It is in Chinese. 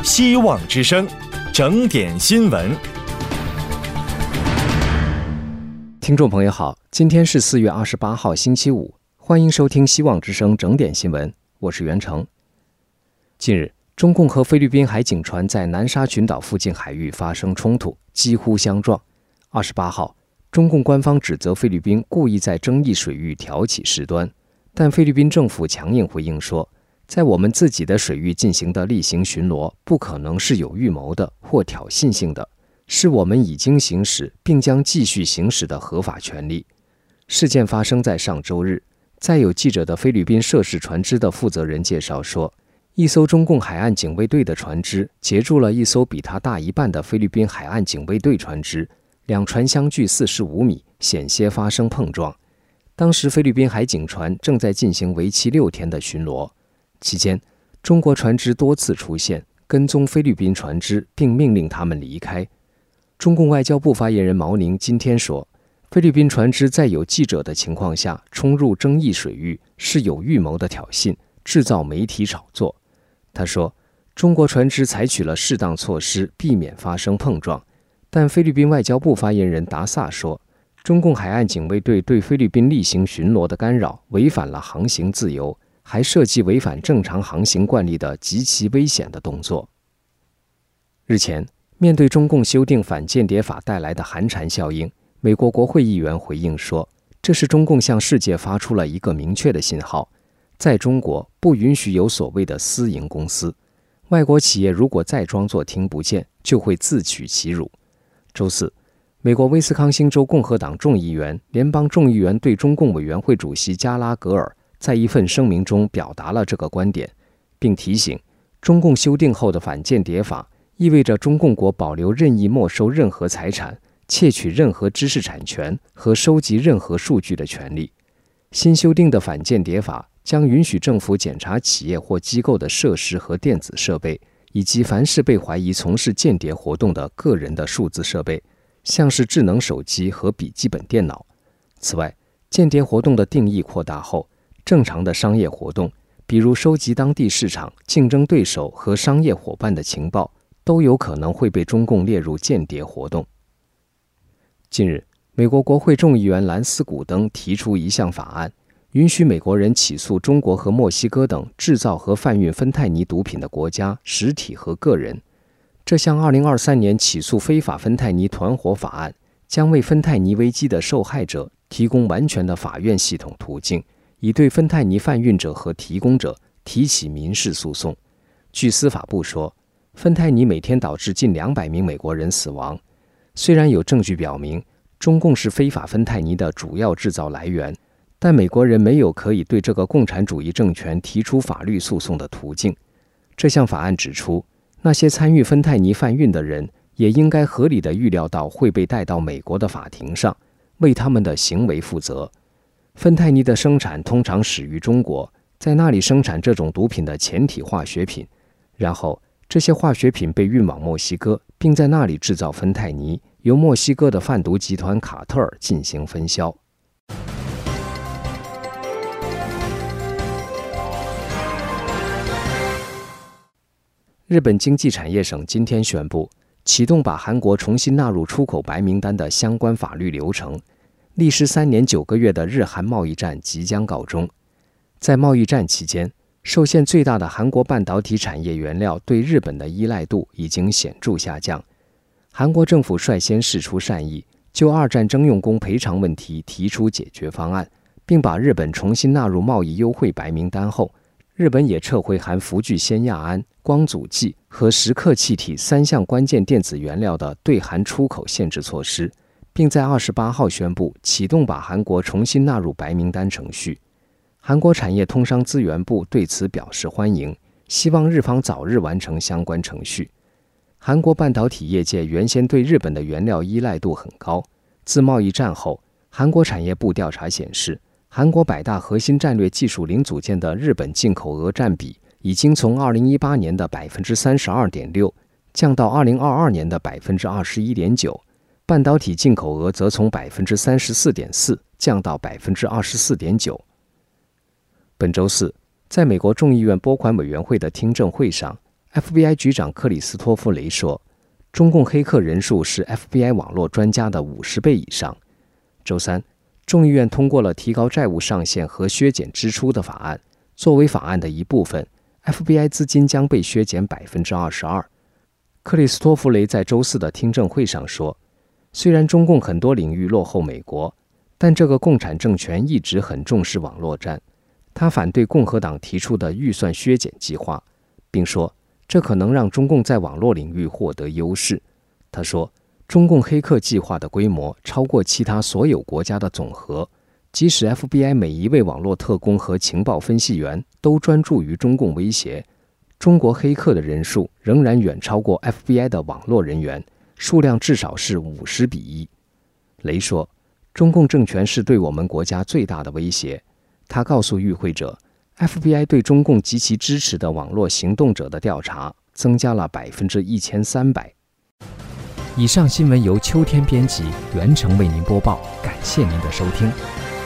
希望之声，整点新闻。 听众朋友好，今天是4月28号星期五，欢迎收听希望之声整点新闻，我是袁成。近日，中共和菲律宾海警船在南沙群岛附近海域发生冲突，几乎相撞。28号，中共官方指责菲律宾故意在争议水域挑起事端，但菲律宾政府强硬回应说，在我们自己的水域进行的例行巡逻不可能是有预谋的或挑衅性的，是我们已经行使并将继续行使的合法权利。事件发生在上周日，载有记者的菲律宾涉事船只的负责人介绍说，一艘中共海岸警卫队的船只截住了一艘比它大一半的菲律宾海岸警卫队船只，两船相距45米，险些发生碰撞。当时菲律宾海警船正在进行为期6天的巡逻，期间中国船只多次出现，跟踪菲律宾船只，并命令他们离开。中共外交部发言人毛宁今天说，菲律宾船只在有记者的情况下冲入争议水域，是有预谋的挑衅，制造媒体炒作。他说，中国船只采取了适当措施，避免发生碰撞。但菲律宾外交部发言人达萨说，中共海岸警卫队对菲律宾例行巡逻的干扰违反了航行自由，还涉及违反正常航行惯例的极其危险的动作。日前，面对中共修订反间谍法带来的寒蝉效应，美国国会议员回应说，这是中共向世界发出了一个明确的信号，在中国不允许有所谓的私营公司，外国企业如果再装作听不见，就会自取其辱。周四，美国威斯康星州共和党众议员、联邦众议员对中共委员会主席加拉格尔在一份声明中表达了这个观点，并提醒，中共修订后的反间谍法意味着中共国保留任意没收任何财产、窃取任何知识产权和收集任何数据的权利。新修订的反间谍法将允许政府检查企业或机构的设施和电子设备，以及凡是被怀疑从事间谍活动的个人的数字设备，像是智能手机和笔记本电脑。此外，间谍活动的定义扩大后，正常的商业活动，比如收集当地市场、竞争对手和商业伙伴的情报，都有可能会被中共列入间谍活动。近日，美国国会众议员兰斯·古登提出一项法案，允许美国人起诉中国和墨西哥等制造和贩运芬太尼毒品的国家、实体和个人。这项2023年起诉非法芬太尼团伙法案将为芬太尼危机的受害者提供完全的法院系统途径，以对芬太尼贩运者和提供者提起民事诉讼。据司法部说，芬太尼每天导致近200名美国人死亡。虽然有证据表明中共是非法芬太尼的主要制造来源，但美国人没有可以对这个共产主义政权提出法律诉讼的途径。这项法案指出，那些参与芬太尼贩运的人也应该合理地预料到会被带到美国的法庭上，为他们的行为负责。芬太尼的生产通常始于中国，在那里生产这种毒品的前体化学品，然后这些化学品被运往墨西哥，并在那里制造芬太尼，由墨西哥的贩毒集团卡特尔进行分销。日本经济产业省今天宣布，启动把韩国重新纳入出口白名单的相关法律流程。历时3年9个月的日韩贸易战即将告终。在贸易战期间，受限最大的韩国半导体产业原料对日本的依赖度已经显著下降。韩国政府率先释出善意，就二战征用工赔偿问题提出解决方案，并把日本重新纳入贸易优惠白名单后，日本也撤回含氟聚酰亚胺、光阻剂和蚀刻气体3项关键电子原料的对韩出口限制措施，并在28号宣布启动把韩国重新纳入白名单程序。韩国产业通商资源部对此表示欢迎，希望日方早日完成相关程序。韩国半导体业界原先对日本的原料依赖度很高，自贸易战后，韩国产业部调查显示，韩国100大核心战略技术零组件的日本进口额占比已经从2018年的 32.6% 降到2022年的 21.9%， 半导体进口额则从 34.4% 降到 24.9%。本周四，在美国众议院拨款委员会的听证会上， FBI 局长克里斯托弗·雷说，中共黑客人数是 FBI 网络专家的50倍以上。周三，众议院通过了提高债务上限和削减支出的法案。作为法案的一部分， FBI 资金将被削减 22%。克里斯托弗·雷在周四的听证会上说，虽然中共很多领域落后美国，但这个共产政权一直很重视网络战。他反对共和党提出的预算削减计划，并说这可能让中共在网络领域获得优势。他说，中共黑客计划的规模超过其他所有国家的总和，即使 FBI 每一位网络特工和情报分析员都专注于中共威胁，中国黑客的人数仍然远超过 FBI 的网络人员，数量至少是50:1。雷说，中共政权是对我们国家最大的威胁。他告诉与会者， FBI 对中共及其支持的网络行动者的调查增加了1300%。以上新闻由秋天编辑，袁成为您播报，感谢您的收听。